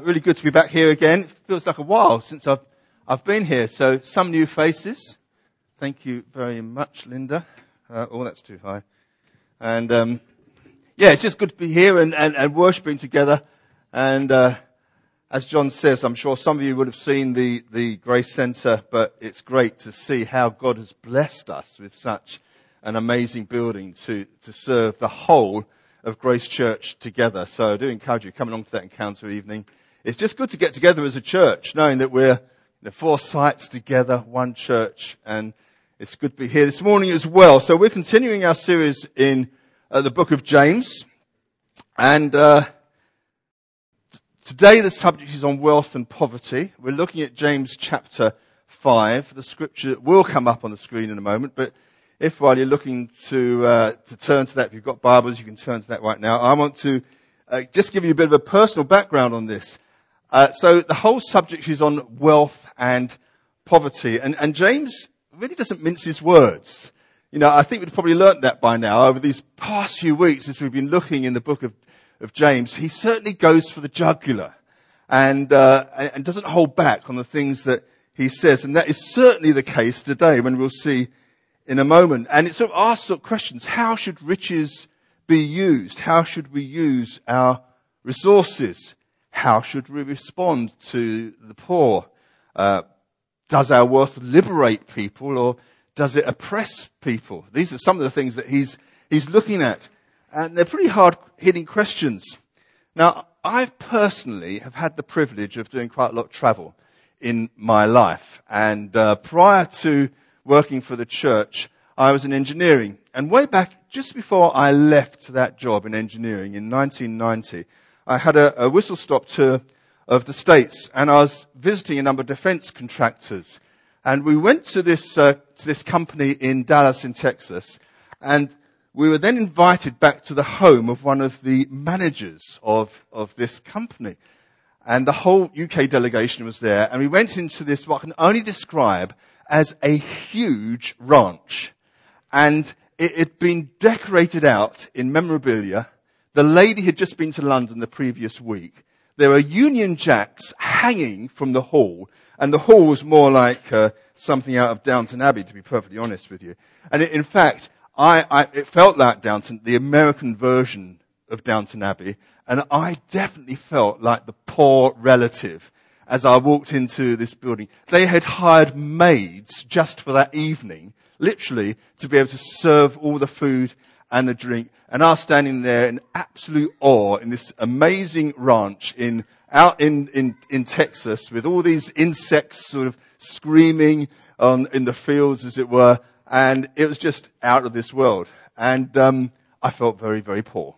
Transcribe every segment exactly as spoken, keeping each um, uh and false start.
really good to be back here again. It feels like a while since I've I've been here. So some new faces. Thank you very much, Linda. Uh, oh, that's too high. And um, yeah, it's just good to be here and, and, and worshiping together. And uh, as John says, I'm sure some of you would have seen the, the Grace Centre, but it's great to see how God has blessed us with such an amazing building to, to serve the whole of Grace Church together. So I do encourage you to come along to that encounter evening. It's just good to get together as a church, knowing that we're the four sites together, one church, and it's good to be here this morning as well. So we're continuing our series in uh, the book of James, and uh, t- today the subject is on wealth and poverty. We're looking at James chapter five. The scripture will come up on the screen in a moment, but if while you're looking to uh, to turn to that, if you've got Bibles, you can turn to that right now. I want to uh, just give you a bit of a personal background on this. Uh, so the whole subject is on wealth and poverty. And, and James really doesn't mince his words. You know, I think we've probably learnt that by now over these past few weeks as we've been looking in the book of, of James. He certainly goes for the jugular and, uh, and doesn't hold back on the things that he says. And that is certainly the case today when we'll see in a moment. And it sort of asks sort of questions. How should riches be used? How should we use our resources? How should we respond to the poor? Uh, does our wealth liberate people or does it oppress people? These are some of the things that he's he's looking at. And they're pretty hard-hitting questions. Now, I personally have had the privilege of doing quite a lot of travel in my life. And uh, prior to working for the church, I was in engineering. And way back, just before I left that job in engineering in nineteen ninety, I had a, a whistle-stop tour of the States, and I was visiting a number of defense contractors. And we went to this uh, to this company in Dallas in Texas, and we were then invited back to the home of one of the managers of, of this company. And the whole U K delegation was there, and we went into this, what I can only describe as a huge ranch. And it had been decorated out in memorabilia. The lady had just been to London the previous week. There were Union Jacks hanging from the hall, and the hall was more like uh, something out of Downton Abbey, to be perfectly honest with you. And it, in fact, I, I, it felt like Downton, the American version of Downton Abbey, and I definitely felt like the poor relative as I walked into this building. They had hired maids just for that evening, literally, to be able to serve all the food and the drink. And I was standing there in absolute awe in this amazing ranch in out in, in, in Texas with all these insects sort of screaming on, in the fields, as it were. And it was just out of this world. And um, I felt very, very poor.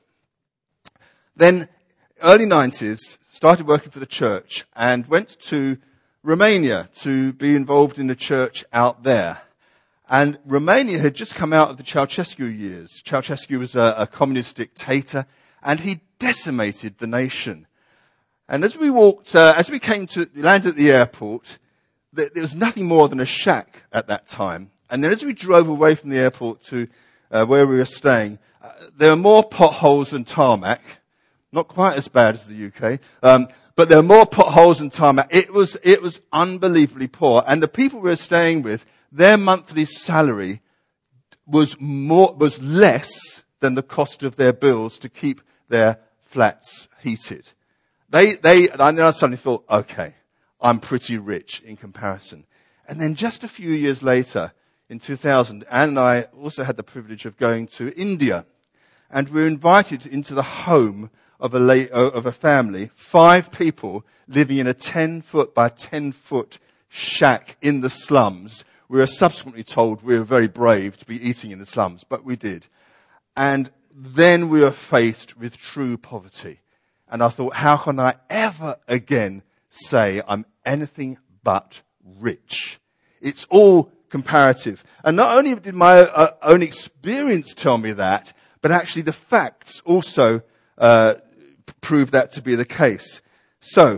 Then, early nineties, started working for the church and went to Romania to be involved in the church out there. And Romania had just come out of the Ceausescu years. Ceausescu was a, a communist dictator, and he decimated the nation. And as we walked, uh, as we came to land at the airport, there, there was nothing more than a shack at that time. And then as we drove away from the airport to uh, where we were staying, uh, there were more potholes than tarmac. Not quite as bad as the U K, um, but there were more potholes than tarmac. It was it was unbelievably poor, and the people we were staying with, their monthly salary was more, was less than the cost of their bills to keep their flats heated. They, they, and then I suddenly thought, okay, I'm pretty rich in comparison. And then just a few years later, in two thousand, Anne and I also had the privilege of going to India. And we were invited into the home of a, la- of a family, five people living in a ten foot by ten foot shack in the slums. We were subsequently told we were very brave to be eating in the slums, but we did. And then we were faced with true poverty. And I thought, how can I ever again say I'm anything but rich? It's all comparative. And not only did my uh, own experience tell me that, but actually the facts also uh, prove that to be the case. So,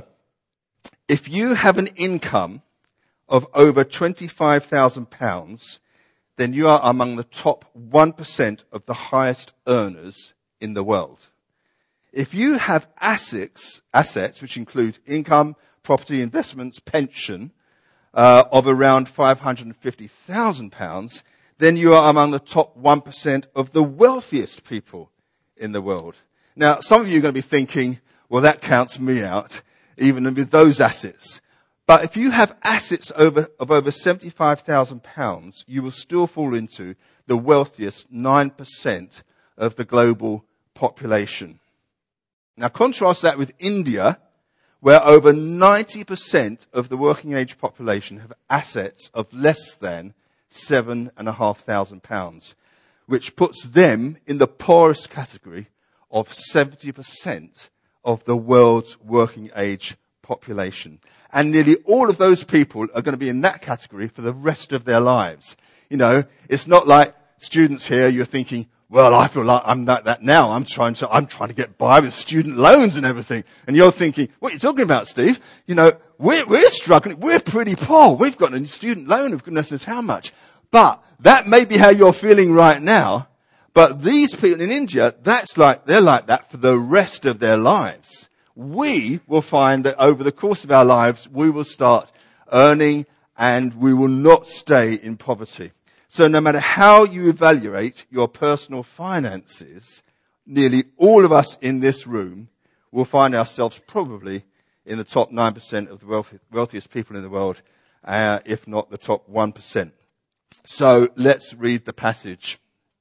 if you have an income of over twenty-five thousand pounds, then you are among the top one percent of the highest earners in the world. if you have assets, assets which include income, property, investments, pension, uh, of around five hundred fifty thousand pounds, then you are among the top one percent of the wealthiest people in the world. Now, some of you are going to be thinking, well, that counts me out, even with those assets. But if you have assets over, of over seventy-five thousand pounds, you will still fall into the wealthiest nine percent of the global population. Now, contrast that with India, where over ninety percent of the working age population have assets of less than seven and a half thousand pounds, which puts them in the poorest category of seventy percent of the world's working age population. And nearly all of those people are going to be in that category for the rest of their lives. You know, it's not like students here, you're thinking, well, I feel like I'm like that now. I'm trying to, I'm trying to get by with student loans and everything. And you're thinking, what are you talking about, Steve? You know, we're, we're struggling. We're pretty poor. We've got a student loan of goodness knows how much. But that may be how you're feeling right now. But these people in India, that's like, they're like that for the rest of their lives. We will find that over the course of our lives, we will start earning and we will not stay in poverty. So no matter how you evaluate your personal finances, nearly all of us in this room will find ourselves probably in the top nine percent of the wealthy, wealthiest people in the world, uh, if not the top one percent. So let's read the passage.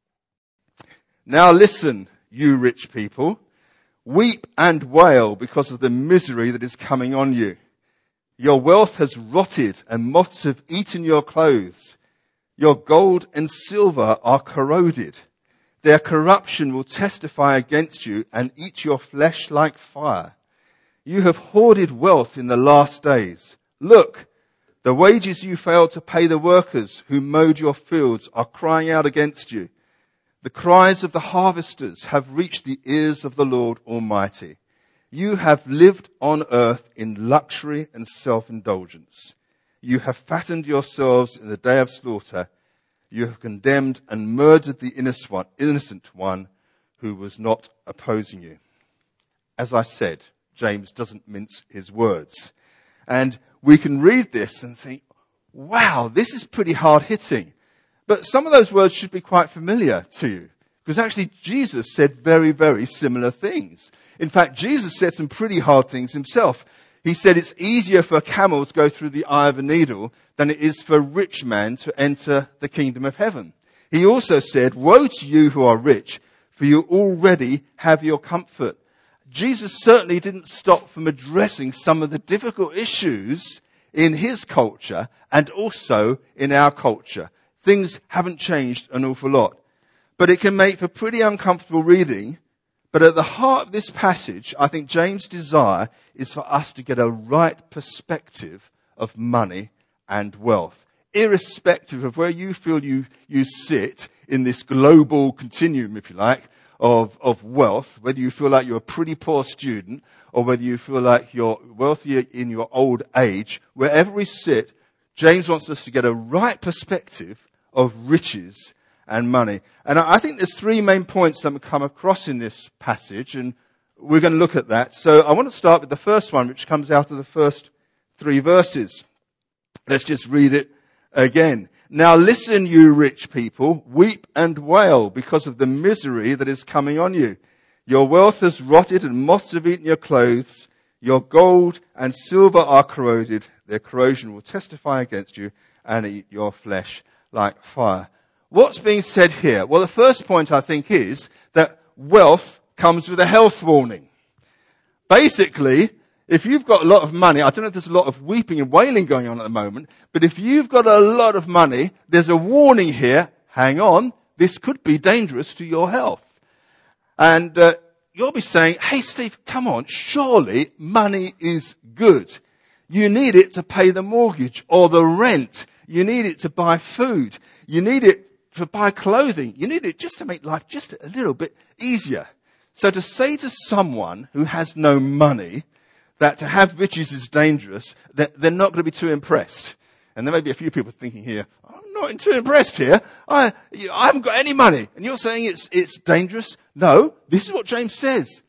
Now listen, you rich people, weep and wail because of the misery that is coming on you. Your wealth has rotted and moths have eaten your clothes. Your gold and silver are corroded. Their corruption will testify against you and eat your flesh like fire. You have hoarded wealth in the last days. Look, the wages you failed to pay the workers who mowed your fields are crying out against you. The cries of the harvesters have reached the ears of the Lord Almighty. You have lived on earth in luxury and self-indulgence. You have fattened yourselves in the day of slaughter. You have condemned and murdered the innocent one who was not opposing you. As I said, James doesn't mince his words. And we can read this and think, wow, this is pretty hard-hitting. But some of those words should be quite familiar to you. Because actually Jesus said very, very similar things. In fact, Jesus said some pretty hard things himself. He said it's easier for a camel to go through the eye of a needle than it is for a rich man to enter the kingdom of heaven. He also said, woe to you who are rich, for you already have your comfort. Jesus certainly didn't stop from addressing some of the difficult issues in his culture and also in our culture. Things haven't changed an awful lot. But it can make for pretty uncomfortable reading. But at the heart of this passage, I think James' desire is for us to get a right perspective of money and wealth, irrespective of where you feel you, you sit in this global continuum, if you like, of, of wealth, whether you feel like you're a pretty poor student or whether you feel like you're wealthier in your old age, wherever we sit, James wants us to get a right perspective of riches and money. And I think there's three main points that we come across in this passage, and we're going to look at that. So I want to start with the first one, which comes out of the first three verses. Let's just read it again. Now listen, you rich people, weep and wail because of the misery that is coming on you. Your wealth has rotted and moths have eaten your clothes. Your gold and silver are corroded. Their corrosion will testify against you and eat your flesh like fire. What's being said here? Well, the first point, I think, is that wealth comes with a health warning. Basically, if you've got a lot of money, I don't know if there's a lot of weeping and wailing going on at the moment, but if you've got a lot of money, there's a warning here. Hang on, this could be dangerous to your health. And uh, you'll be saying, hey, Steve, come on, surely money is good. You need it to pay the mortgage or the rent. You need it to buy food. You need it to buy clothing. You need it just to make life just a little bit easier. So to say to someone who has no money that to have riches is dangerous, that they're not going to be too impressed. And there may be a few people thinking here, I'm not too impressed here. I, I haven't got any money. And you're saying it's, it's dangerous? No, this is what James says.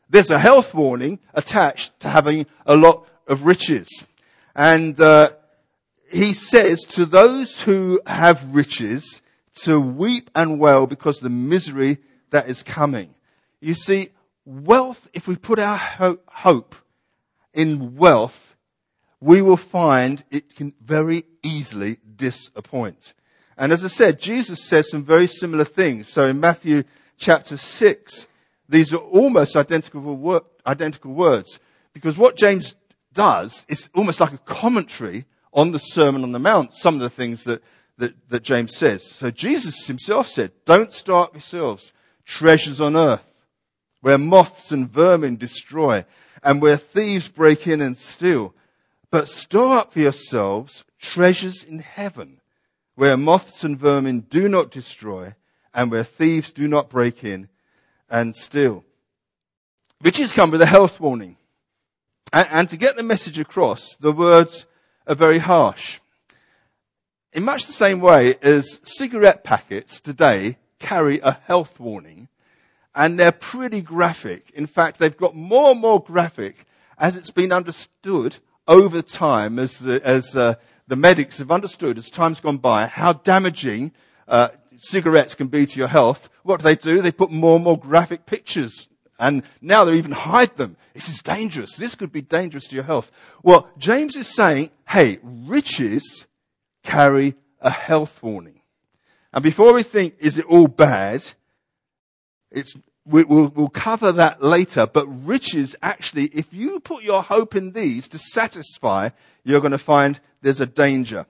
There's a health warning attached to having a lot of riches. And uh, he says to those who have riches to weep and wail because of the misery that is coming. You see, wealth, if we put our ho- hope in wealth, we will find it can very easily disappoint. And as I said, Jesus says some very similar things. So in Matthew chapter six, these are almost identical, wor- identical words. Because what James does is almost like a commentary on the Sermon on the Mount, some of the things that, that, that James says. So Jesus himself said, don't store up yourselves treasures on earth, where moths and vermin destroy, and where thieves break in and steal. But store up for yourselves treasures in heaven, where moths and vermin do not destroy, and where thieves do not break in and steal. Riches come with a health warning. And, and to get the message across, the words are very harsh. In much the same way as cigarette packets today carry a health warning, and they're pretty graphic. In fact, they've got more and more graphic as it's been understood over time, as the, as uh, the medics have understood as time's gone by, how damaging uh, cigarettes can be to your health. What do they do? They put more and more graphic pictures. And now they even hide them. This is dangerous. This could be dangerous to your health. Well, James is saying, hey, riches carry a health warning. And before we think, is it all bad? It's, we, we'll, we'll cover that later. But riches, actually, if you put your hope in these to satisfy, you're going to find there's a danger.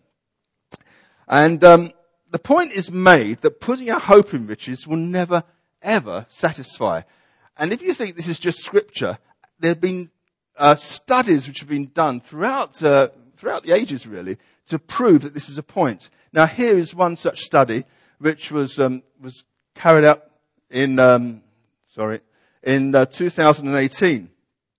And um, the point is made that putting our hope in riches will never, ever satisfy. And if you think this is just scripture, there have been uh, studies which have been done throughout uh, throughout the ages, really, to prove that this is a point. Now, here is one such study which was um, was carried out in um, sorry in uh, two thousand eighteen,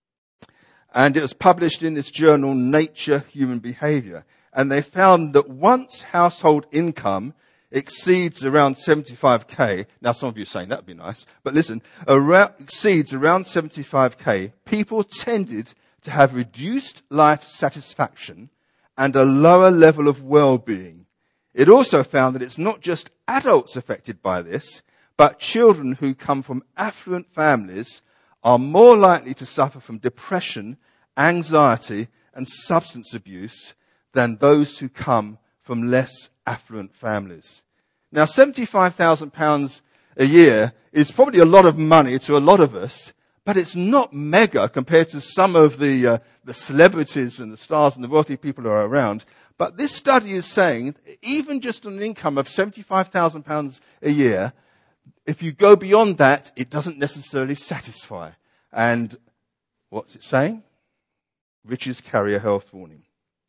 and it was published in this journal, Nature Human Behavior. And they found that once household income exceeds around seventy-five K. Now, some of you are saying that would be nice, but listen, around, exceeds around seventy-five K, people tended to have reduced life satisfaction and a lower level of well-being. It also found that it's not just adults affected by this, but children who come from affluent families are more likely to suffer from depression, anxiety, and substance abuse than those who come from less affluent families. Now, seventy-five thousand pounds a year is probably a lot of money to a lot of us, but it's not mega compared to some of the uh, the celebrities and the stars and the wealthy people who are around. But this study is saying, even just an income of seventy-five thousand pounds a year, if you go beyond that, it doesn't necessarily satisfy. And what's it saying? Riches carry a health warning.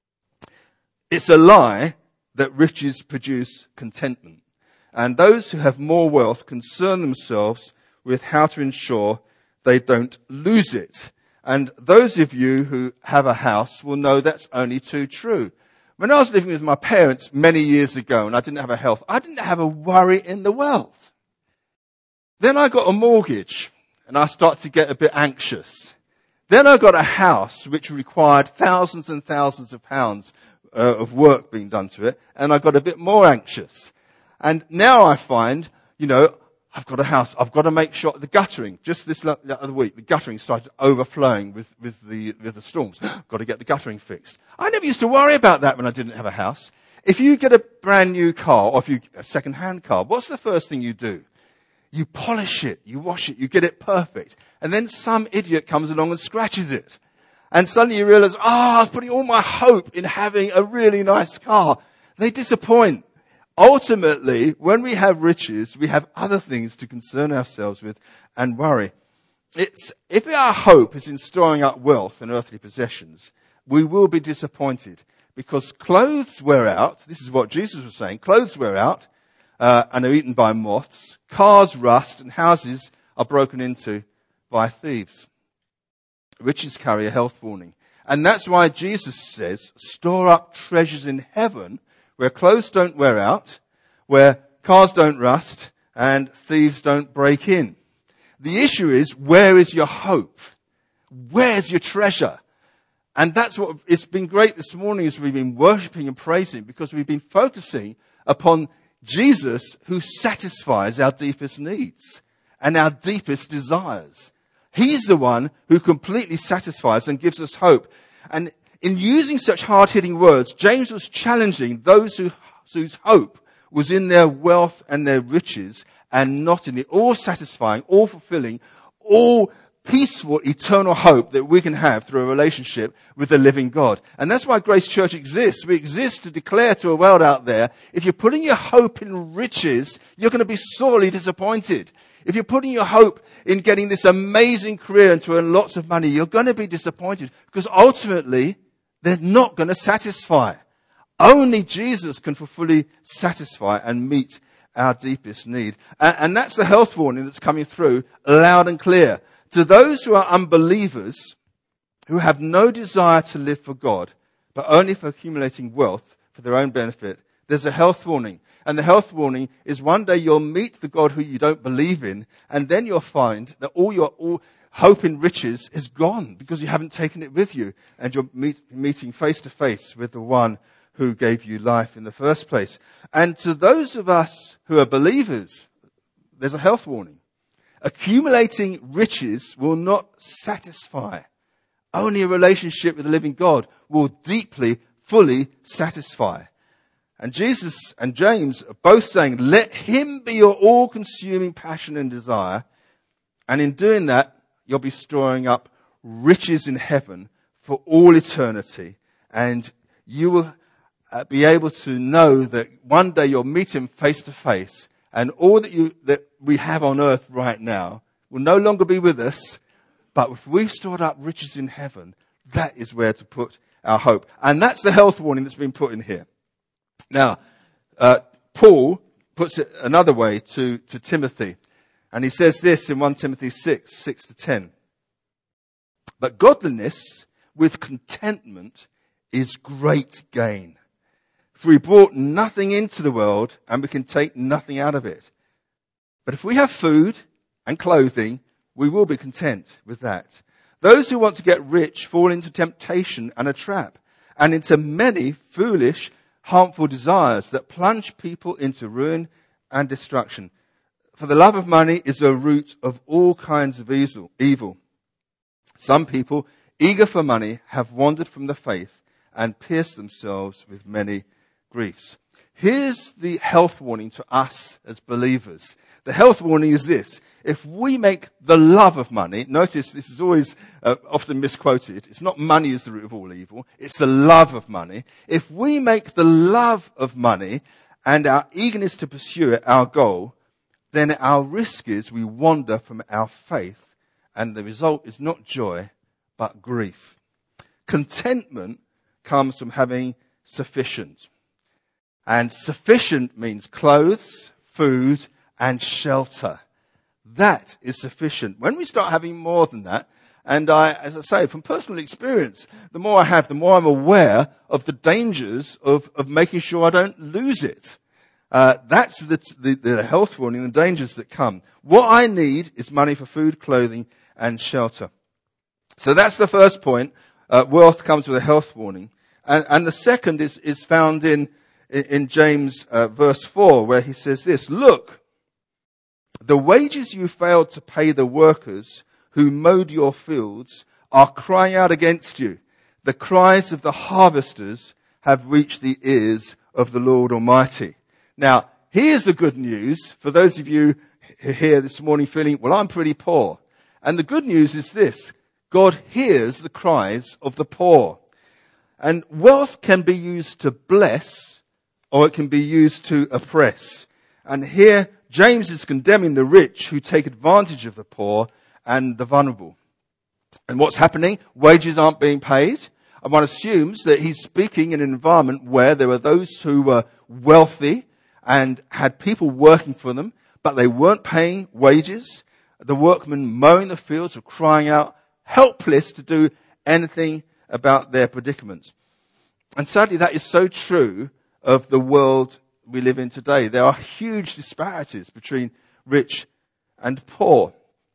It's a lie that riches produce contentment. And those who have more wealth concern themselves with how to ensure they don't lose it. And those of you who have a house will know that's only too true. When I was living with my parents many years ago and I didn't have a health, I didn't have a worry in the world. Then I got a mortgage and I started to get a bit anxious. Then I got a house which required thousands and thousands of pounds Uh, of work being done to it, and I got a bit more anxious. And now I find, you know, I've got a house, I've got to make sure, the guttering, just this lo- the other week, the guttering started overflowing with, with the, with the storms. Got to get the guttering fixed. I never used to worry about that when I didn't have a house. If you get a brand new car, or if you, a second-hand car, what's the first thing you do? You polish it, you wash it, you get it perfect. And then some idiot comes along and scratches it. And suddenly you realize, ah, oh, I was putting all my hope in having a really nice car. They disappoint. Ultimately, when we have riches, we have other things to concern ourselves with and worry. It's, if our hope is in storing up wealth and earthly possessions, we will be disappointed because clothes wear out. This is what Jesus was saying. Clothes wear out uh, and are eaten by moths. Cars rust and houses are broken into by thieves. Riches carry a health warning. And that's why Jesus says, store up treasures in heaven where clothes don't wear out, where cars don't rust, and thieves don't break in. The issue is, where is your hope? Where's your treasure? And that's what, it's been great this morning as we've been worshiping and praising, because we've been focusing upon Jesus, who satisfies our deepest needs and our deepest desires. He's the one who completely satisfies and gives us hope. And in using such hard-hitting words, James was challenging those who, whose hope was in their wealth and their riches, and not in the all-satisfying, all-fulfilling, all peaceful, eternal hope that we can have through a relationship with the living God. And that's why Grace Church exists. We exist to declare to a world out there, if you're putting your hope in riches, you're going to be sorely disappointed. If you're putting your hope in getting this amazing career and to earn lots of money, you're going to be disappointed, because ultimately they're not going to satisfy. Only Jesus can fully satisfy and meet our deepest need. And, and that's the health warning that's coming through loud and clear. To those who are unbelievers, who have no desire to live for God, but only for accumulating wealth for their own benefit, there's a health warning. And the health warning is, one day you'll meet the God who you don't believe in, and then you'll find that all your all hope in riches is gone, because you haven't taken it with you, and you're meet, meeting face to face with the one who gave you life in the first place. And to those of us who are believers, there's a health warning. Accumulating riches will not satisfy. Only a relationship with the living God will deeply, fully satisfy. And Jesus and James are both saying, let him be your all-consuming passion and desire. And in doing that, you'll be storing up riches in heaven for all eternity. And you will be able to know that one day you'll meet him face to face. And all that you that we have on earth right now will no longer be with us. But if we've stored up riches in heaven, that is where to put our hope. And that's the health warning that's been put in here. Now, uh, Paul puts it another way to, to Timothy. And he says this in First Timothy six, six to ten. But godliness with contentment is great gain. For we brought nothing into the world, and we can take nothing out of it. But if we have food and clothing, we will be content with that. Those who want to get rich fall into temptation and a trap, and into many foolish, harmful desires that plunge people into ruin and destruction. For the love of money is the root of all kinds of evil. Some people, eager for money, have wandered from the faith and pierced themselves with many griefs. Here's the health warning to us as believers. The health warning is this. If we make the love of money, notice this is always uh, often misquoted. It's not money is the root of all evil. It's the love of money. If we make the love of money and our eagerness to pursue it our goal, then our risk is we wander from our faith, and the result is not joy, but grief. Contentment comes from having sufficient. And sufficient means clothes, food, and shelter. That is sufficient. When we start having more than that, and I, as I say, from personal experience, the more I have, the more I'm aware of the dangers of, of making sure I don't lose it. Uh, that's the, the, the health warning, the dangers that come. What I need is money for food, clothing, and shelter. So that's the first point. Uh, wealth comes with a health warning. And, and the second is, is found in, in James uh, verse four, where he says this, look, the wages you failed to pay the workers who mowed your fields are crying out against you. The cries of the harvesters have reached the ears of the Lord Almighty. Now, here's the good news for those of you here this morning feeling, well, I'm pretty poor. And the good news is this, God hears the cries of the poor. And wealth can be used to bless, or it can be used to oppress. And here, James is condemning the rich who take advantage of the poor and the vulnerable. And what's happening? Wages aren't being paid. And one assumes that he's speaking in an environment where there were those who were wealthy and had people working for them, but they weren't paying wages. The workmen mowing the fields were crying out, helpless to do anything about their predicaments. And sadly, that is so true of the world we live in today. There are huge disparities between rich and poor.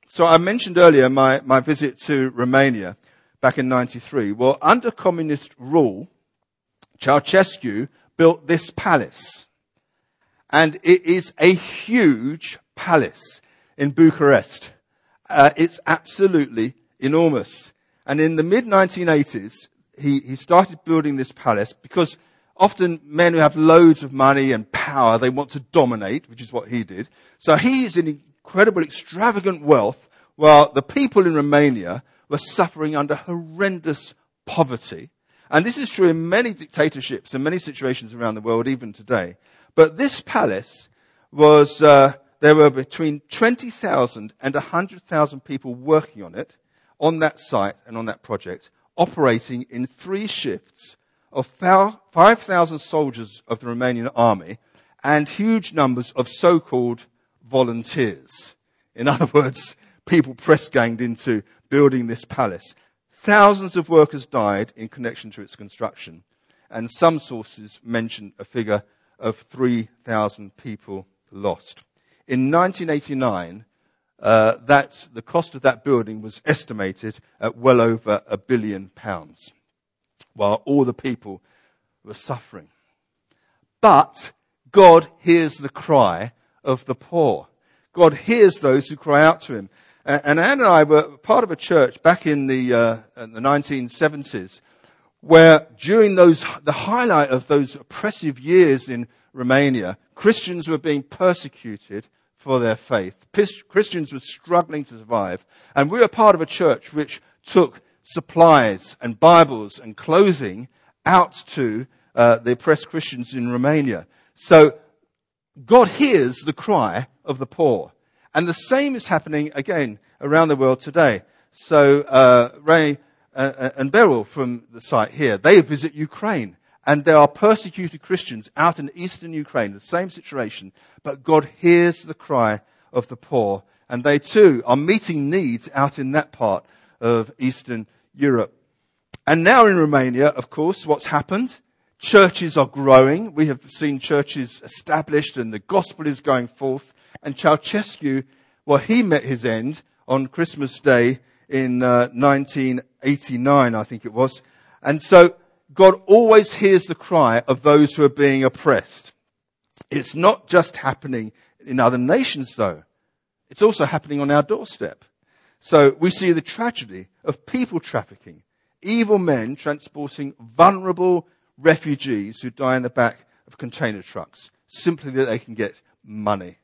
So I mentioned earlier my, my visit to Romania back in ninety-three. Well, under communist rule, Ceausescu built this palace. And it is a huge palace in Bucharest. Uh, it's absolutely enormous. And in the mid nineteen eighties, he, he started building this palace because often men who have loads of money and power, they want to dominate, which is what he did. So he's in incredible, extravagant wealth, while the people in Romania were suffering under horrendous poverty. And this is true in many dictatorships and many situations around the world, even today. But this palace was, uh, there were between twenty thousand and one hundred thousand people working on it, on that site and on that project, operating in three shifts of five thousand soldiers of the Romanian army and huge numbers of so-called volunteers. In other words, people press-ganged into building this palace. Thousands of workers died in connection to its construction, and some sources mention a figure of three thousand people lost. In nineteen eighty-nine, uh, that the cost of that building was estimated at well over a billion pounds, while all the people were suffering. But God hears the cry of the poor. God hears those who cry out to him. And Anne and I were part of a church back in the, uh, in the nineteen seventies, where during those, the highlight of those oppressive years in Romania, Christians were being persecuted for their faith. Christians were struggling to survive. And we were part of a church which took supplies and Bibles and clothing out to uh, the oppressed Christians in Romania. So God hears the cry of the poor. And the same is happening again around the world today. So uh, Ray uh, and Beryl from the site here, they visit Ukraine. And there are persecuted Christians out in eastern Ukraine, the same situation. But God hears the cry of the poor. And they too are meeting needs out in that part of Eastern Europe. And now in Romania, of course, what's happened? Churches are growing. We have seen churches established and the gospel is going forth. And Ceausescu, well, he met his end on Christmas Day in uh, nineteen eighty-nine, I think it was. And so God always hears the cry of those who are being oppressed. It's not just happening in other nations, though. It's also happening on our doorstep. So we see the tragedy of people trafficking, evil men transporting vulnerable refugees who die in the back of container trucks, simply that they can get money.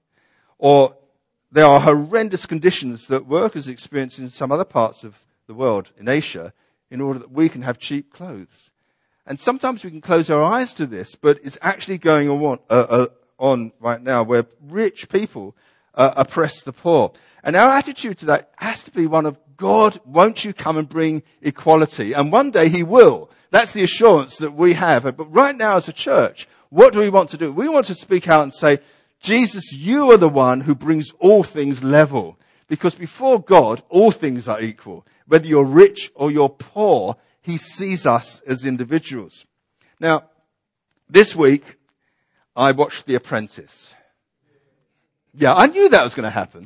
Or there are horrendous conditions that workers experience in some other parts of the world, in Asia, in order that we can have cheap clothes. And sometimes we can close our eyes to this, but it's actually going on, uh, uh, on right now, where rich people uh, oppress the poor. And our attitude to that has to be one of, God, won't you come and bring equality? And one day he will. That's the assurance that we have. But right now as a church, what do we want to do? We want to speak out and say, Jesus, you are the one who brings all things level. Because before God, all things are equal. Whether you're rich or you're poor, he sees us as individuals. Now, this week, I watched The Apprentice. Yeah, I knew that was going to happen.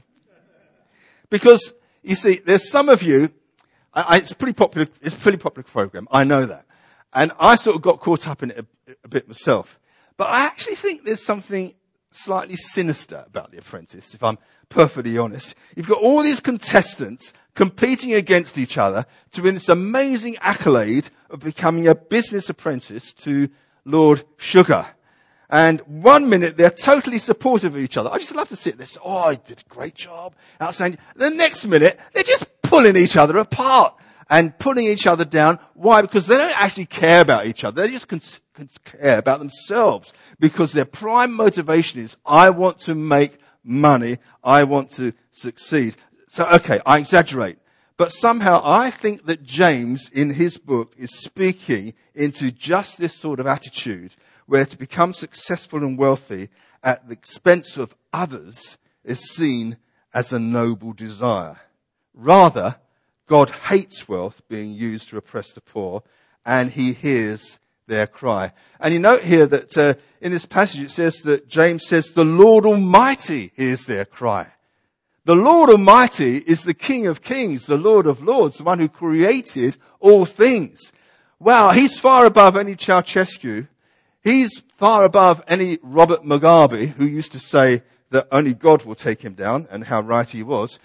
Because, you see, there's some of you, I, I, it's a pretty popular, it's a pretty popular program, I know that. And I sort of got caught up in it a, a bit myself. But I actually think there's something slightly sinister about The Apprentice, if I'm perfectly honest. You've got all these contestants competing against each other to win this amazing accolade of becoming a business apprentice to Lord Sugar. And one minute they're totally supportive of each other. I just love to sit there. So, oh, I did a great job. Outstanding. The next minute they're just pulling each other apart and putting each other down. Why? Because they don't actually care about each other. They just con- con- care about themselves. Because their prime motivation is, I want to make money. I want to succeed. So, okay, I exaggerate. But somehow I think that James in his book is speaking into just this sort of attitude, where to become successful and wealthy at the expense of others is seen as a noble desire. Rather, God hates wealth being used to oppress the poor, and he hears their cry. And you note here that uh, in this passage it says that James says, the Lord Almighty hears their cry. The Lord Almighty is the King of Kings, the Lord of Lords, the one who created all things. Wow, he's far above any Ceausescu. He's far above any Robert Mugabe, who used to say that only God will take him down, and how right he was.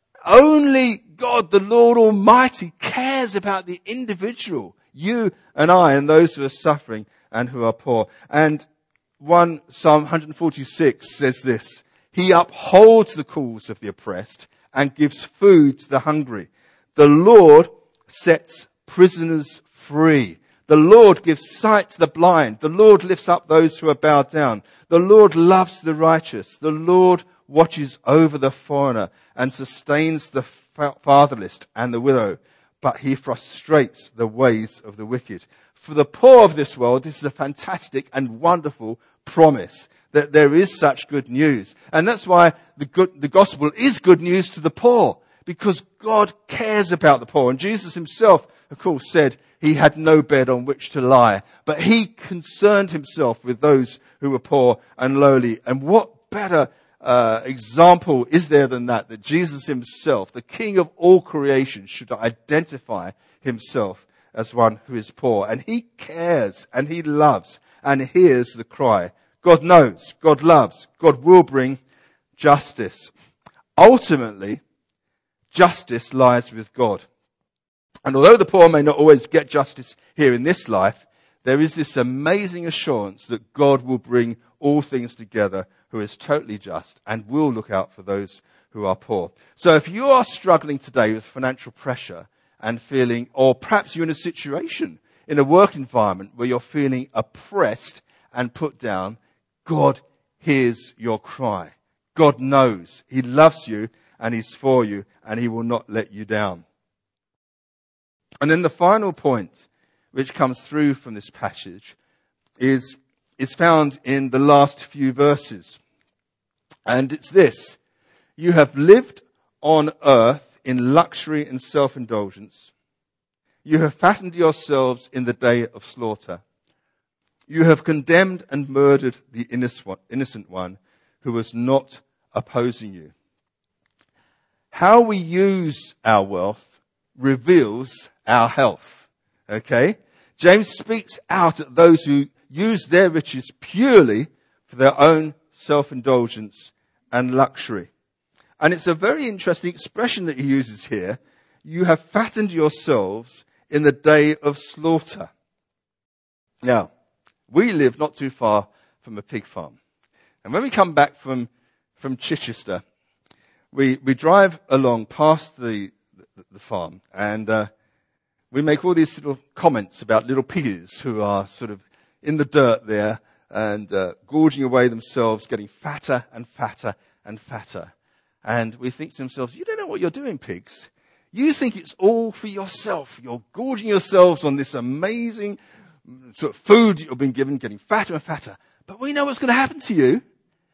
Only God, the Lord Almighty, cares about the individual, you and I, and those who are suffering and who are poor. And one Psalm one forty-six says this: He upholds the cause of the oppressed and gives food to the hungry. The Lord sets prisoners free. The Lord gives sight to the blind. The Lord lifts up those who are bowed down. The Lord loves the righteous. The Lord watches over the foreigner and sustains the fatherless and the widow, but he frustrates the ways of the wicked. For the poor of this world, this is a fantastic and wonderful promise that there is such good news. And that's why the good, the gospel is good news to the poor, because God cares about the poor. And Jesus himself, of course, said he had no bed on which to lie, but he concerned himself with those who were poor and lowly. And what better uh, example is there than that, that Jesus himself, the King of all creation, should identify himself as one who is poor. And he cares and he loves and hears the cry. God knows, God loves, God will bring justice. Ultimately, justice lies with God. And although the poor may not always get justice here in this life, there is this amazing assurance that God will bring all things together, who is totally just and will look out for those who are poor. So if you are struggling today with financial pressure and feeling, or perhaps you're in a situation in a work environment where you're feeling oppressed and put down, God hears your cry. God knows. He loves you and he's for you and he will not let you down. And then the final point which comes through from this passage is, is found in the last few verses. And it's this: you have lived on earth in luxury and self-indulgence. You have fattened yourselves in the day of slaughter. You have condemned and murdered the innocent one who was not opposing you. How we use our wealth reveals our health. Okay? James speaks out at those who use their riches purely for their own self-indulgence and luxury. And it's a very interesting expression that he uses here. You have fattened yourselves in the day of slaughter. Now, we live not too far from a pig farm. And when we come back from, from Chichester, we, we drive along past the, the, the farm and uh, we make all these little comments about little piggies who are sort of in the dirt there and uh, gorging away themselves, getting fatter and fatter and fatter. And we think to ourselves, you don't know what you're doing, pigs. You think it's all for yourself. You're gorging yourselves on this amazing sort of food you've been given, getting fatter and fatter. But we know what's going to happen to you.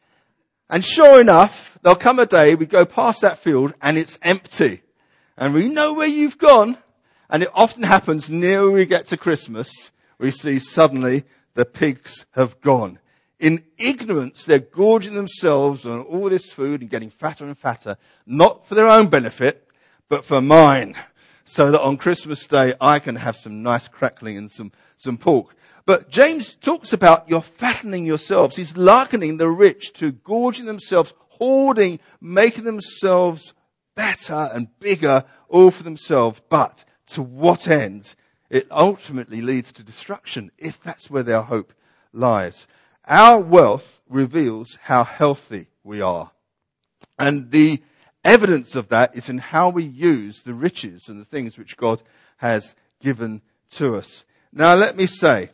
And sure enough, there'll come a day we go past that field and it's empty. And we know where you've gone. And it often happens near we get to Christmas, we see suddenly the pigs have gone. In ignorance, they're gorging themselves on all this food and getting fatter and fatter, not for their own benefit, but for mine, so that on Christmas Day I can have some nice crackling and some, some pork. But James talks about you're fattening yourselves. He's likening the rich to gorging themselves, hoarding, making themselves better and bigger, all for themselves. But to what end? It ultimately leads to destruction, if that's where their hope lies. Our wealth reveals how healthy we are. And the evidence of that is in how we use the riches and the things which God has given to us. Now let me say,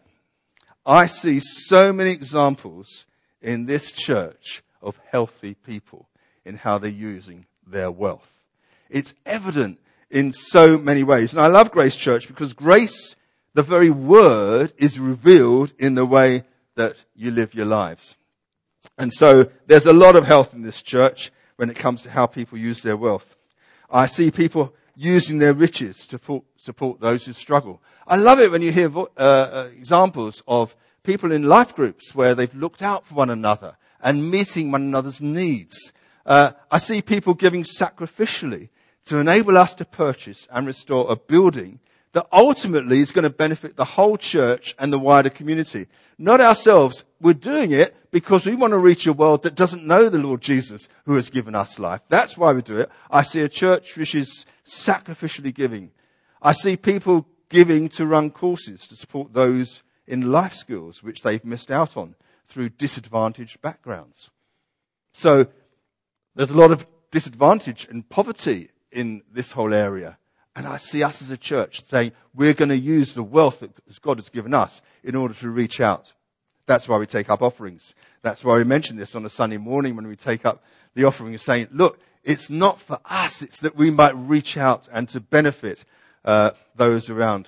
I see so many examples in this church of healthy people in how they're using their wealth. It's evident in so many ways. And I love Grace Church because grace, the very word, is revealed in the way that you live your lives. And so there's a lot of health in this church when it comes to how people use their wealth. I see people using their riches to support those who struggle. I love it when you hear uh, examples of people in life groups where they've looked out for one another and meeting one another's needs. Uh, I see people giving sacrificially to enable us to purchase and restore a building that ultimately is going to benefit the whole church and the wider community. Not ourselves. We're doing it because we want to reach a world that doesn't know the Lord Jesus who has given us life. That's why we do it. I see a church which is sacrificially giving. I see people giving to run courses to support those in life skills which they've missed out on through disadvantaged backgrounds. So there's a lot of disadvantage and poverty in this whole area. And I see us as a church saying we're going to use the wealth that God has given us in order to reach out. That's why we take up offerings. That's why we mention this on a Sunday morning when we take up the offering, saying, look, it's not for us. It's that we might reach out and to benefit uh, those around.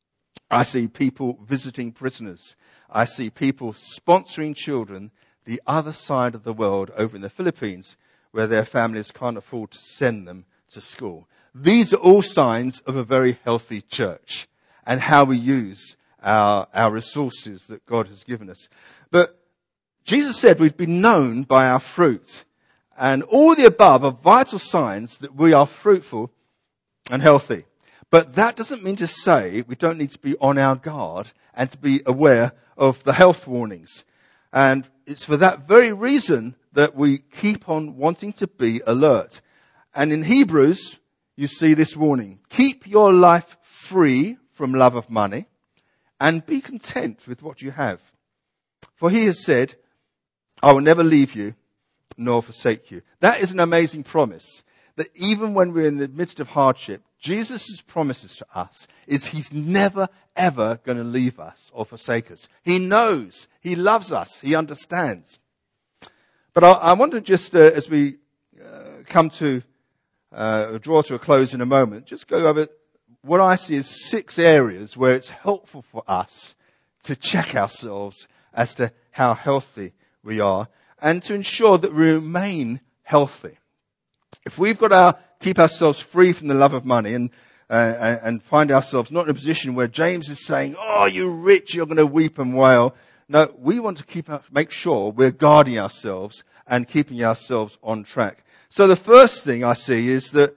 I see people visiting prisoners. I see people sponsoring children the other side of the world over in the Philippines where their families can't afford to send them to school. These are all signs of a very healthy church and how we use our, our resources that God has given us. But Jesus said we'd be known by our fruit. And all the above are vital signs that we are fruitful and healthy. But that doesn't mean to say we don't need to be on our guard and to be aware of the health warnings. And it's for that very reason that we keep on wanting to be alert. And in Hebrews, you see this warning. Keep your life free from love of money and be content with what you have. For he has said, I will never leave you nor forsake you. That is an amazing promise. That even when we're in the midst of hardship, Jesus' promises to us is he's never, ever going to leave us or forsake us. He knows. He loves us. He understands. But I, I want to just, uh, as we uh, come to uh, draw to a close in a moment, just go over what I see as six areas where it's helpful for us to check ourselves as to how healthy we are and to ensure that we remain healthy. If we've got to keep ourselves free from the love of money and uh, and find ourselves not in a position where James is saying, oh, you're rich, you're going to weep and wail. No, we want to keep make sure we're guarding ourselves and keeping ourselves on track. So the first thing I see is that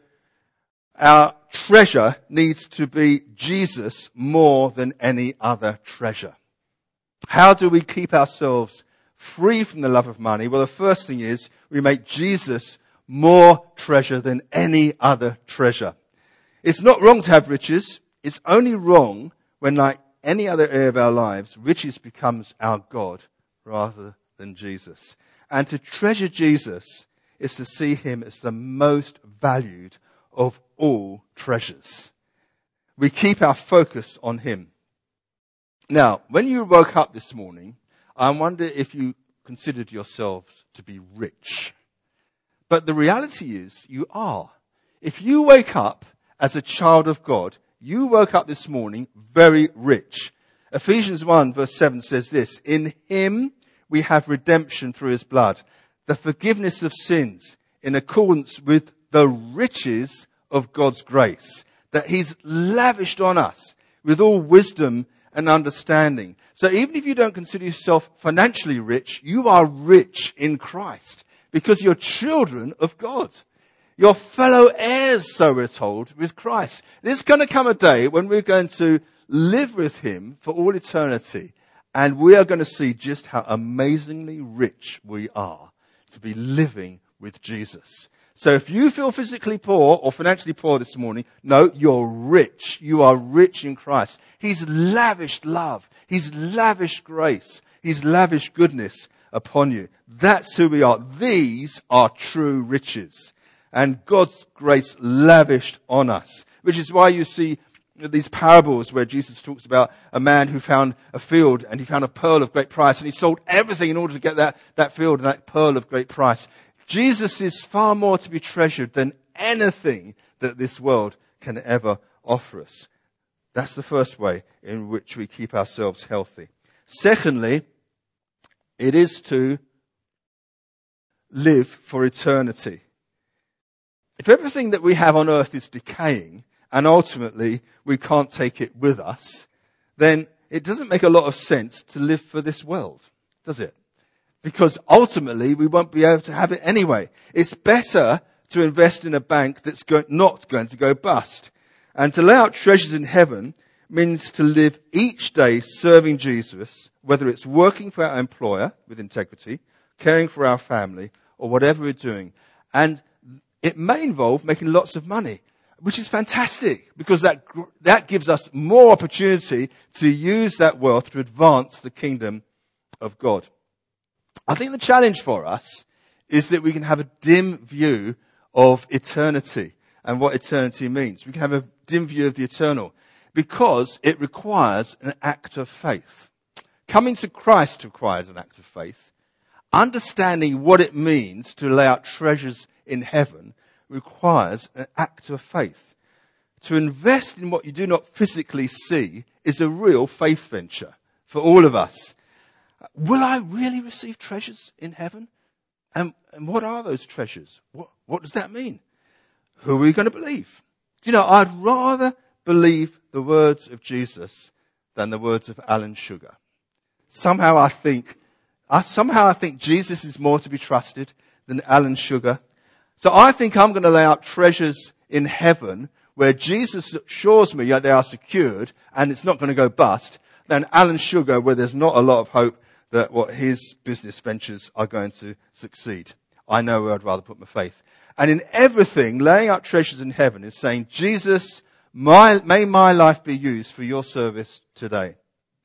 our treasure needs to be Jesus more than any other treasure. How do we keep ourselves free from the love of money? Well, the first thing is we make Jesus more treasure than any other treasure. It's not wrong to have riches. It's only wrong when, like any other area of our lives, riches becomes our God rather than Jesus. And to treasure Jesus is to see him as the most valued of all treasures. We keep our focus on him. Now, when you woke up this morning, I wonder if you considered yourselves to be rich. But the reality is you are. If you wake up as a child of God, you woke up this morning very rich. Ephesians one verse seven says this, in him we have redemption through his blood, the forgiveness of sins in accordance with the riches of God's grace that he's lavished on us with all wisdom and understanding. So even if you don't consider yourself financially rich, you are rich in Christ because you're children of God. Your fellow heirs, so we're told, with Christ. There's going to come a day when we're going to live with him for all eternity. And we are going to see just how amazingly rich we are to be living with Jesus. So if you feel physically poor or financially poor this morning, no, you're rich. You are rich in Christ. He's lavished love. He's lavished grace. He's lavished goodness upon you. That's who we are. These are true riches. And God's grace lavished on us. Which is why you see these parables where Jesus talks about a man who found a field and he found a pearl of great price and he sold everything in order to get that, that field and that pearl of great price. Jesus is far more to be treasured than anything that this world can ever offer us. That's the first way in which we keep ourselves healthy. Secondly, it is to live for eternity. If everything that we have on earth is decaying and ultimately we can't take it with us, then it doesn't make a lot of sense to live for this world, does it? because ultimately we won't be able to have it anyway. It's better to invest in a bank that's go- not going to go bust. And to lay out treasures in heaven means to live each day serving Jesus, whether it's working for our employer with integrity, caring for our family, or whatever we're doing. And it may involve making lots of money, which is fantastic, because that that gives us more opportunity to use that wealth to advance the kingdom of God. I think the challenge for us is that we can have a dim view of eternity and what eternity means. We can have a dim view of the eternal because it requires an act of faith. Coming to Christ requires an act of faith. Understanding what it means to lay out treasures in heaven requires an act of faith. To invest in what you do not physically see is a real faith venture for all of us. Will I really receive treasures in heaven? And, and what are those treasures? What, what does that mean? Who are we going to believe? Do you know, I'd rather believe the words of Jesus than the words of Alan Sugar. Somehow I think, I, somehow I think Jesus is more to be trusted than Alan Sugar. So I think I'm going to lay out treasures in heaven where Jesus assures me that they are secured and it's not going to go bust, than Alan Sugar where there's not a lot of hope that what his business ventures are going to succeed. I know where I'd rather put my faith. And in everything, laying out treasures in heaven is saying, Jesus, my, may my life be used for your service today.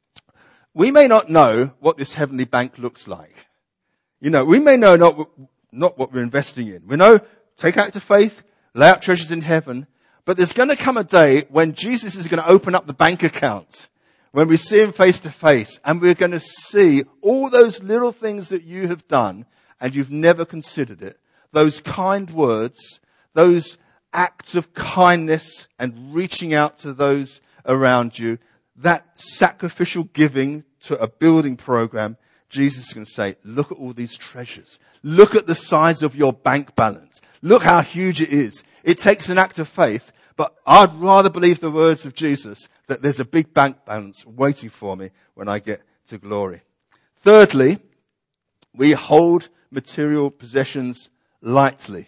We may not know what this heavenly bank looks like. You know, we may know not, not what we're investing in. We know, take act of faith, lay out treasures in heaven, but there's going to come a day when Jesus is going to open up the bank account, when we see him face to face, and we're going to see all those little things that you have done and you've never considered it, those kind words, those acts of kindness and reaching out to those around you, that sacrificial giving to a building program. Jesus is going to say, look at all these treasures. Look at the size of your bank balance. Look how huge it is. It takes an act of faith, but I'd rather believe the words of Jesus that there's a big bank balance waiting for me when I get to glory. Thirdly, we hold material possessions lightly.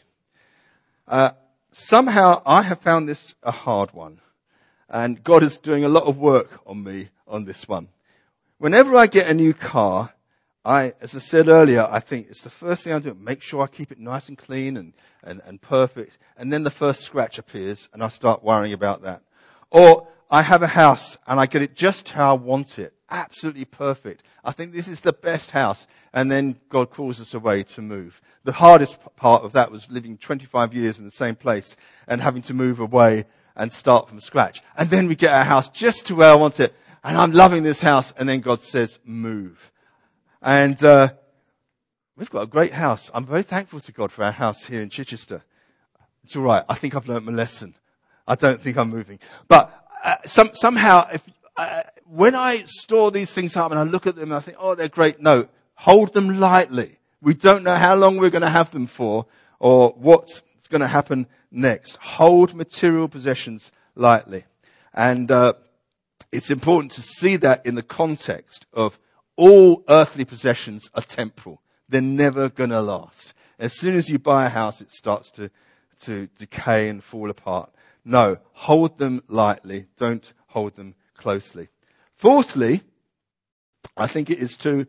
Uh, somehow I have found this a hard one. And God is doing a lot of work on me on this one. Whenever I get a new car, I, as I said earlier, I think it's the first thing I do. Make sure I keep it nice and clean and, and, and perfect. And then the first scratch appears and I start worrying about that. Or I have a house and I get it just how I want it. Absolutely perfect. I think this is the best house. And then God calls us away to move. The hardest part of that was living twenty-five years in the same place and having to move away and start from scratch. And then we get our house just to where I want it. And I'm loving this house. And then God says, move. And uh, we've got a great house. I'm very thankful to God for our house here in Chichester. It's all right. I think I've learnt my lesson. I don't think I'm moving. But uh, some, somehow, if, uh, when I store these things up and I look at them and I think, oh, they're great. No, hold them lightly. We don't know how long we're going to have them for or what's going to happen next. Hold material possessions lightly. And uh, it's important to see that in the context of all earthly possessions are temporal. They're never going to last. As soon as you buy a house, it starts to, to decay and fall apart. No, hold them lightly. Don't hold them closely. Fourthly, I think it is to,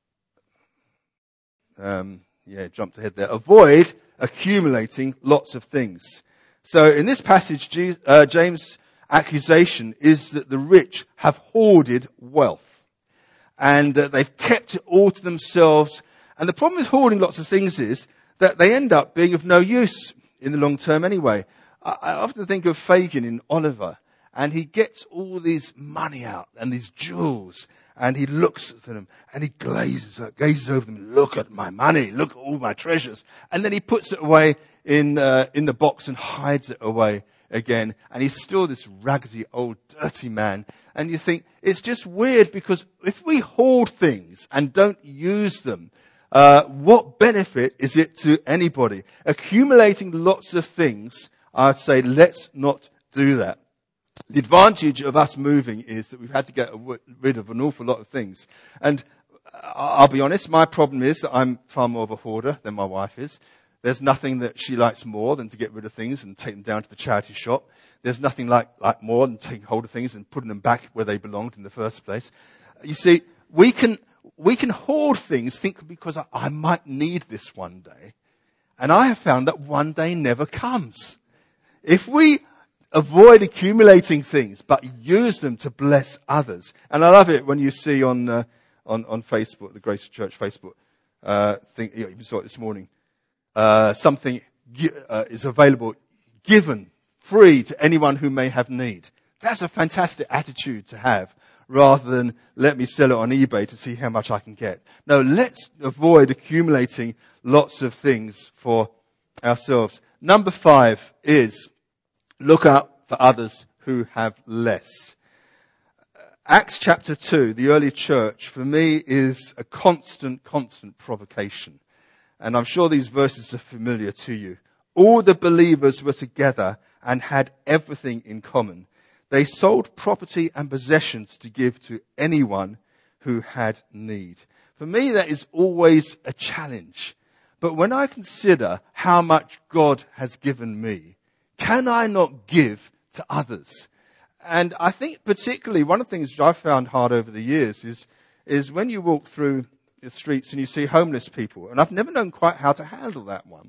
um, yeah, jumped ahead there. Avoid accumulating lots of things. So in this passage, James' accusation is that the rich have hoarded wealth. And uh, they've kept it all to themselves. And the problem with hoarding lots of things is that they end up being of no use in the long term anyway. I, I often think of Fagin in Oliver. And he gets all this money out and these jewels. And he looks at them and he glazes, gazes over them. Look at my money. Look at all my treasures. And then he puts it away in, uh, in the box and hides it away again. And he's still this raggedy old dirty man. And you think it's just weird because if we hoard things and don't use them, uh, what benefit is it to anybody? Accumulating lots of things, I'd say let's not do that. The advantage of us moving is that we've had to get rid of an awful lot of things. And I'll be honest, my problem is that I'm far more of a hoarder than my wife is. There's nothing that she likes more than to get rid of things and take them down to the charity shop. There's nothing like, like more than taking hold of things and putting them back where they belonged in the first place. You see, we can, we can hoard things, think because I, I might need this one day. And I have found that one day never comes. If we avoid accumulating things, but use them to bless others. And I love it when you see on, uh, on, on Facebook, the Grace Church Facebook, uh, thing, you even saw it this morning. Uh, something uh, is available, given, free to anyone who may have need. That's a fantastic attitude to have, rather than let me sell it on eBay to see how much I can get. No, let's avoid accumulating lots of things for ourselves. Number five is look out for others who have less. Acts chapter two, the early church, for me is a constant, constant provocation. And I'm sure these verses are familiar to you. All the believers were together and had everything in common. They sold property and possessions to give to anyone who had need. For me, that is always a challenge. But when I consider how much God has given me, can I not give to others? And I think particularly one of the things I've found hard over the years is, is when you walk through the streets and you see homeless people. And I've never known quite how to handle that one.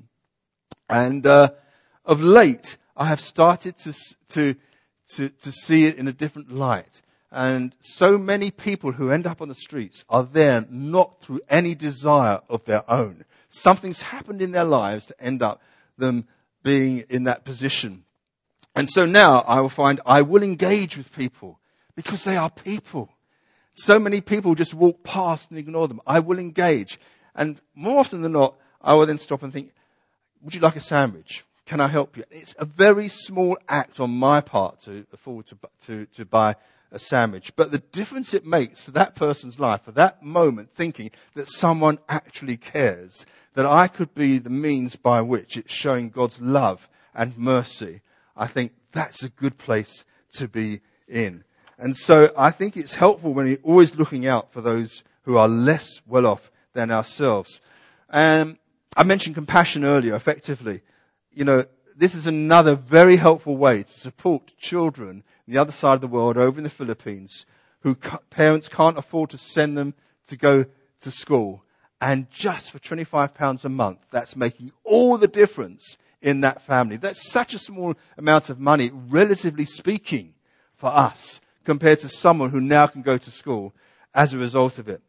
And uh, of late, I have started to, to, to, to see it in a different light. And so many people who end up on the streets are there not through any desire of their own. Something's happened in their lives to end up them being in that position. And so now I will find I will engage with people because they are people. So many people just walk past and ignore them. I will engage. And more often than not, I will then stop and think, would you like a sandwich? Can I help you? It's a very small act on my part to afford to, to, to buy a sandwich. But the difference it makes to that person's life, for that moment, thinking that someone actually cares, that I could be the means by which it's showing God's love and mercy, I think that's a good place to be in. And so I think it's helpful when you're always looking out for those who are less well off than ourselves. And I mentioned compassion earlier, effectively. You know, this is another very helpful way to support children on the other side of the world, over in the Philippines, who parents can't afford to send them to go to school. And just for twenty-five pounds a month, that's making all the difference in that family. That's such a small amount of money, relatively speaking, for us, compared to someone who now can go to school as a result of it.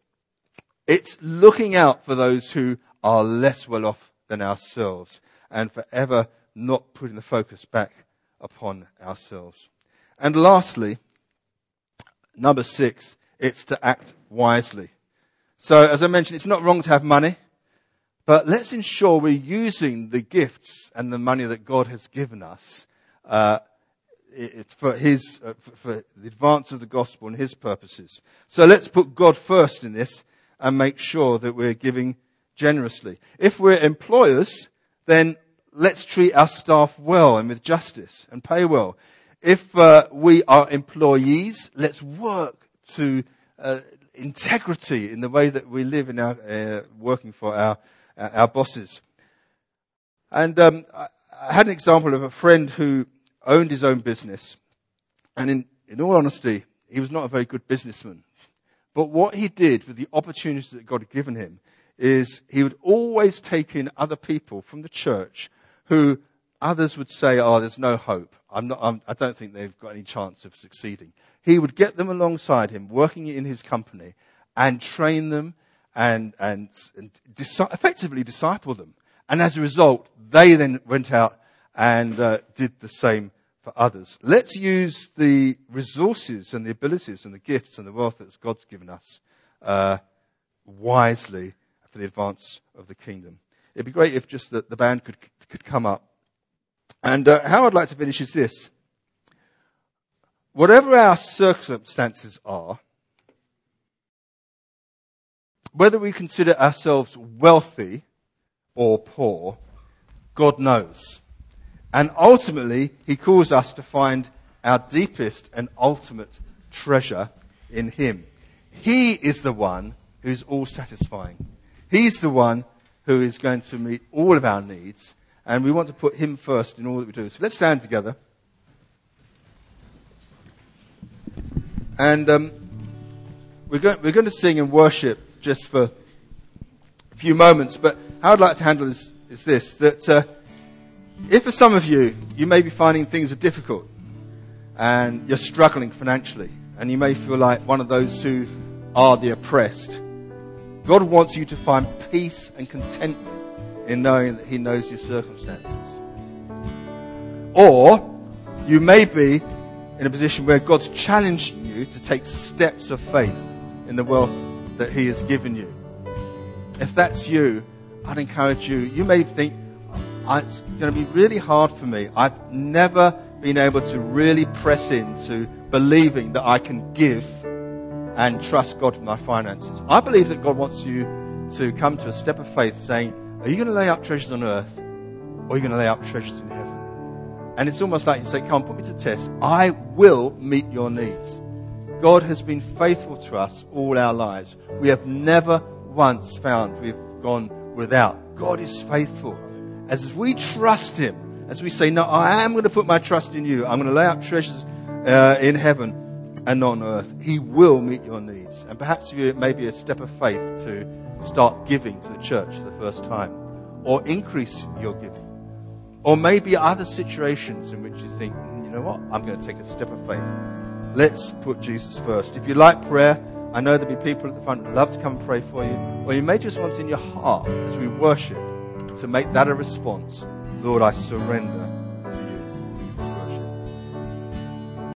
It's looking out for those who are less well off than ourselves and forever not putting the focus back upon ourselves. And lastly, number six, it's to act wisely. So as I mentioned, it's not wrong to have money, but let's ensure we're using the gifts and the money that God has given us uh, it, for his, uh, for, for the advance of the gospel and his purposes. So let's put God first in this and make sure that we're giving generously. If we're employers, then let's treat our staff well and with justice and pay well. If uh, we are employees, let's work to uh, integrity in the way that we live in our uh, working for our uh, our bosses. And um, I, I had an example of a friend who owned his own business, and in in all honesty, he was not a very good businessman. But what he did with the opportunities that God had given him is he would always take in other people from the church who others would say, "Oh, there's no hope. I'm not. I'm, I don't think they've got any chance of succeeding." He would get them alongside him, working in his company, and train them and and, and dis- effectively disciple them. And as a result, they then went out and uh, did the same for others. Let's use the resources and the abilities and the gifts and the wealth that God's given us uh, wisely for the advance of the kingdom. It'd be great if just the, the band could could come up. And uh, how I'd like to finish is this. Whatever our circumstances are, whether we consider ourselves wealthy or poor, God knows. And ultimately, he calls us to find our deepest and ultimate treasure in him. He is the one who's all satisfying. He's the one who is going to meet all of our needs, and we want to put him first in all that we do. So let's stand together. And um, we're, going, we're going to sing and worship just for a few moments, but how I'd like to handle this is this, that uh, if for some of you, you may be finding things are difficult, and you're struggling financially, and you may feel like one of those who are the oppressed, God wants you to find peace and contentment in knowing that he knows your circumstances. Or you may be in a position where God's challenging you to take steps of faith in the wealth that he has given you. If that's you, I'd encourage you. You may think, it's going to be really hard for me. I've never been able to really press into believing that I can give and trust God for my finances. I believe that God wants you to come to a step of faith saying, are you going to lay up treasures on earth, or are you going to lay up treasures in heaven? And it's almost like you say, come on, put me to the test. I will meet your needs. God has been faithful to us all our lives. We have never once found we've gone without. God is faithful. As we trust him, as we say, no, I am going to put my trust in you. I'm going to lay up treasures uh, in heaven and not on earth. He will meet your needs. And perhaps it may be a step of faith to start giving to the church for the first time, or increase your giving. Or maybe other situations in which you think, you know what, I'm going to take a step of faith. Let's put Jesus first. If you like prayer, I know there'll be people at the front who'd love to come and pray for you. Or you may just want in your heart, as we worship, to make that a response. Lord, I surrender